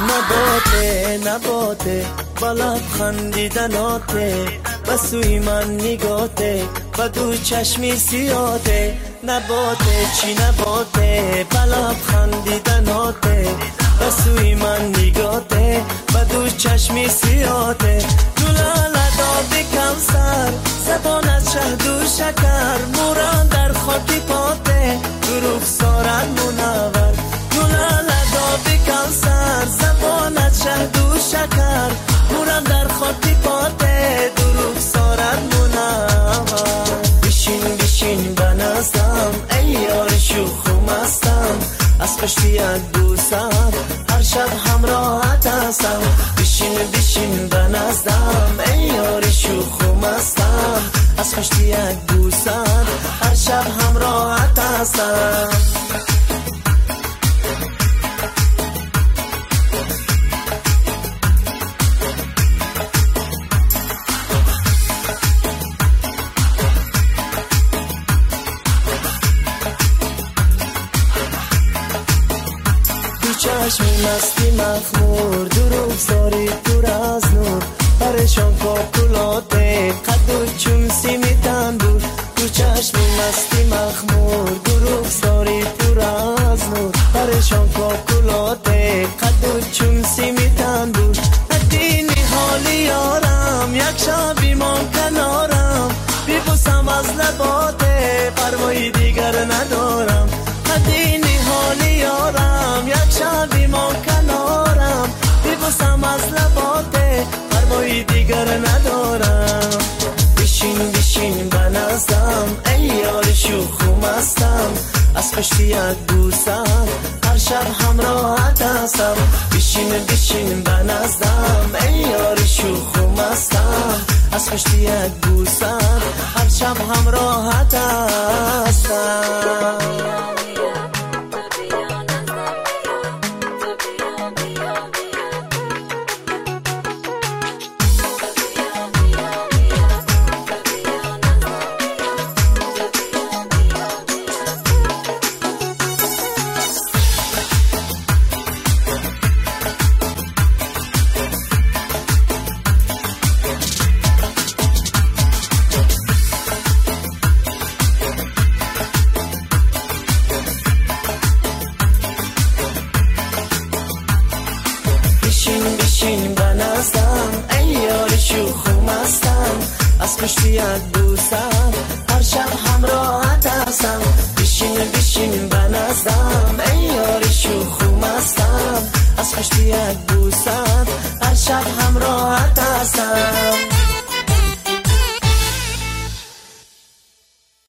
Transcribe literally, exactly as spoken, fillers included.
نباته نباته با لبخندیدناته و سوی من نگاته و دو چشمی سیاته نباته چی نباته با لبخندیدناته و سوی من نگاته و دو چشمی سیاته جلاله دابی کمسر زبان از شهد و شکر موران در خاکی پاته دروغ سارن منور جلاله دابی کمسر زبان از شهد و شکر موران در خاکی پاته دروغ سارن منور بشین بشین بنستم ای یار شوخ و مستم از پشت یک بوسم هر شب همراهت هستم بشین بشین بنزدم ای یار شوخ و مستم از پشت یک بوسم هر شب همراهت هستم چشمی مستی مخمور دروغ ساری دور از نور پرشان کاکولاته قد و چومسی میتن دور تو چشمی مستی مخمور دروغ ساری دور از نور پرشان کاکولاته قد و چومسی میتن دور ندینی حالی یارم یک شبی من کنارم بیبوسم از لباته پروایی دیگر ندارم ندینی حالی یارم یک شبی ما کنارم بیبوسم از لباته پروایی دیگر ندارم بشین بشین بنزدم ای یار شوخ و مستم از پشت یک بوسم هر شب همراهت هستم بشین بشین بنزدم ای یار شوخ و مستم از پشت یک بوسم هر شب همراهت هستم بشین بنزدم ای یار شوخ و مستم از پشت یک بوسم هر شب همراه